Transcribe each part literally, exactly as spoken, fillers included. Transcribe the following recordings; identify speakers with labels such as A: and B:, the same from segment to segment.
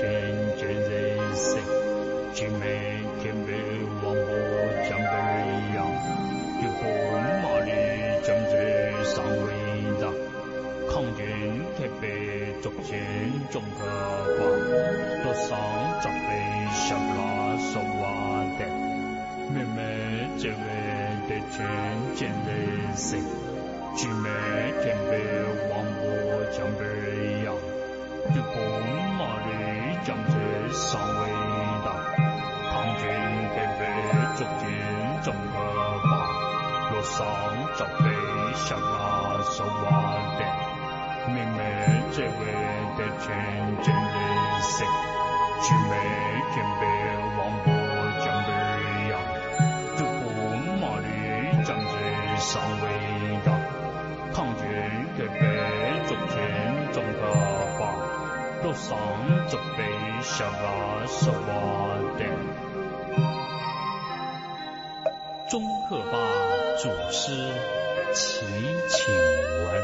A: 全见人生，聚美天北王母将北阳，玉红马里将这上为大，抗军特别逐渐中个吧，多上十倍十拉十瓦的，妹妹这位的全见人生，聚美天北王母将北阳。玉红马里将这上为大，抗军特别逐渐中个吧，路上十倍十拉十瓦的，妹妹这位的全见人生，聚美天北王母将北阳，玉红马里将这上为大，抗军特别逐渐中个吧。路上准备十拉十瓦的钟鹤坝祖师祈请文，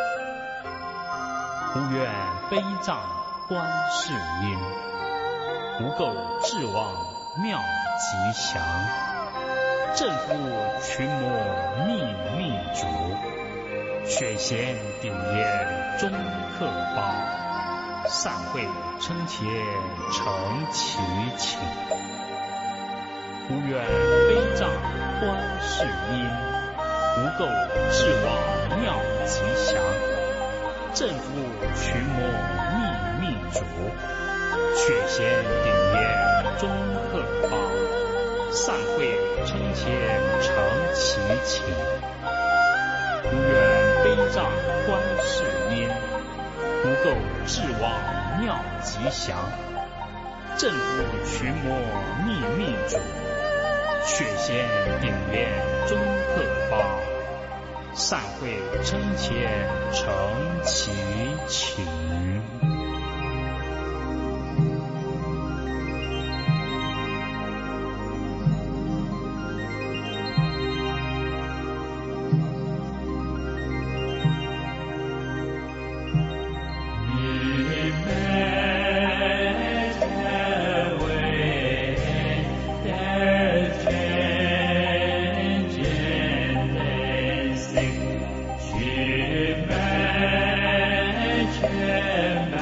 A: 无愿悲障观世音，无垢智旺妙吉祥，正负群魔秘密主，血贤顶焰钟鹤坝。善会称前成其请，无愿悲障观世音，无垢智旺妙吉祥，正负群魔秘密主，血贤顶焰钟鹤坝，善会称前成其请，无愿悲障观世音，无垢智旺妙吉祥，正负群魔秘密主，血贤顶焰钟鹤坝，善会称前成其请。
B: 去美全美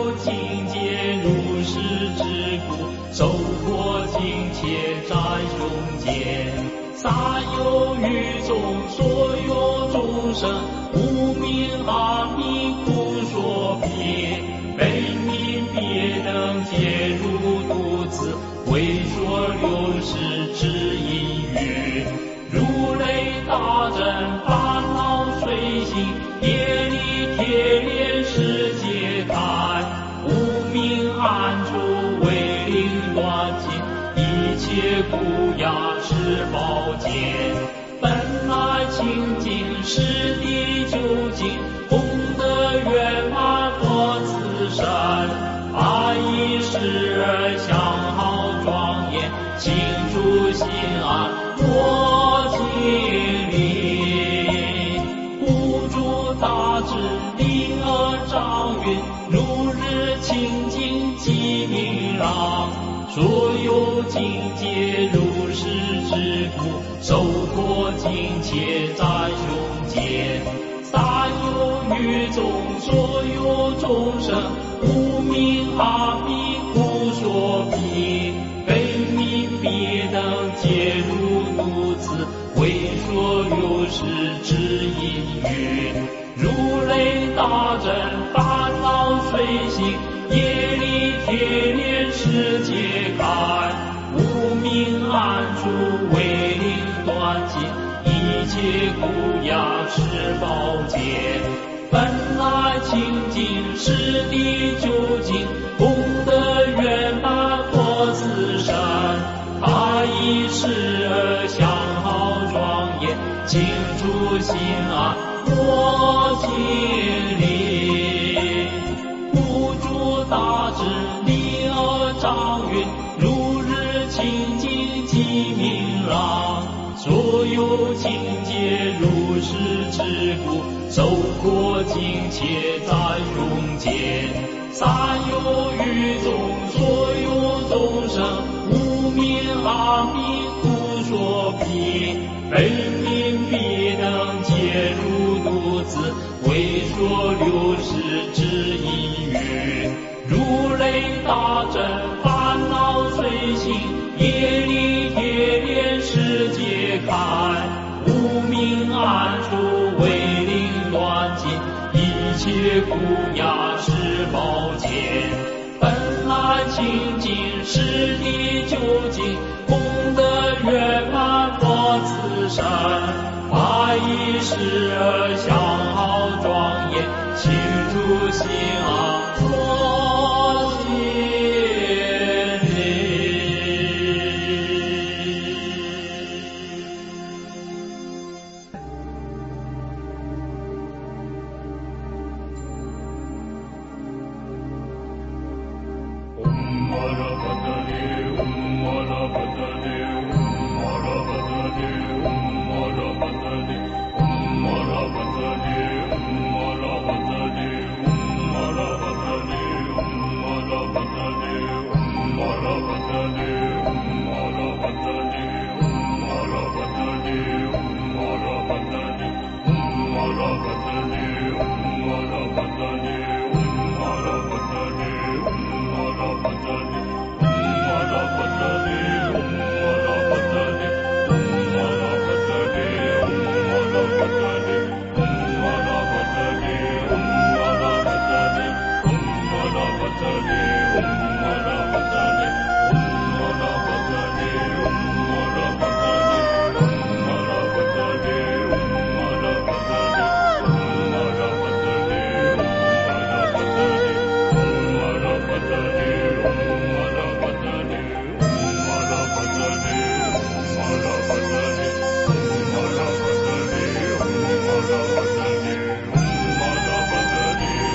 B: 有境界如是之故，受过境且在中间。撒有于众所有众生，无明阿弥故说别，悲悯别能解如度子，为说六世之因缘。如雷大震烦恼随行，业力铁链世界开，无明暗处为灵断尽，一切苦压是宝剑。本来清净是地究竟，功德圆满佛自身，爱意时而相好庄严，清楚心安我经历，无诸大智灵而照云，如日清净极明朗，所有境界如是之故，受过境且在胸间。撒有于众所有众生，无明阿弥故说彼，悲悯别能解如度子，为说六世之因缘。如雷大震烦恼随行，业力铁链世界开，无明暗处为灵断尽，一切苦压是宝剑。本来清净是地究竟，功德圆满佛自身，他以是而相好庄严，清楚心安我经历，无诸大智灵而照云，如日清净极明朗，所有境界如是之故，受过境且在中间。撒有于众所有众生，无明阿弥故说彼，悲悯别能解如度子，为说六世之因缘。如雷大震烦恼随行，业力铁链世界开，无明暗处为灵断尽，一切苦压是宝剑。本来清净是地究竟，功德圆满佛自身，法以是而相好庄严，清楚心安我经历。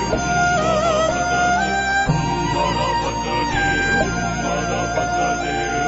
C: Hare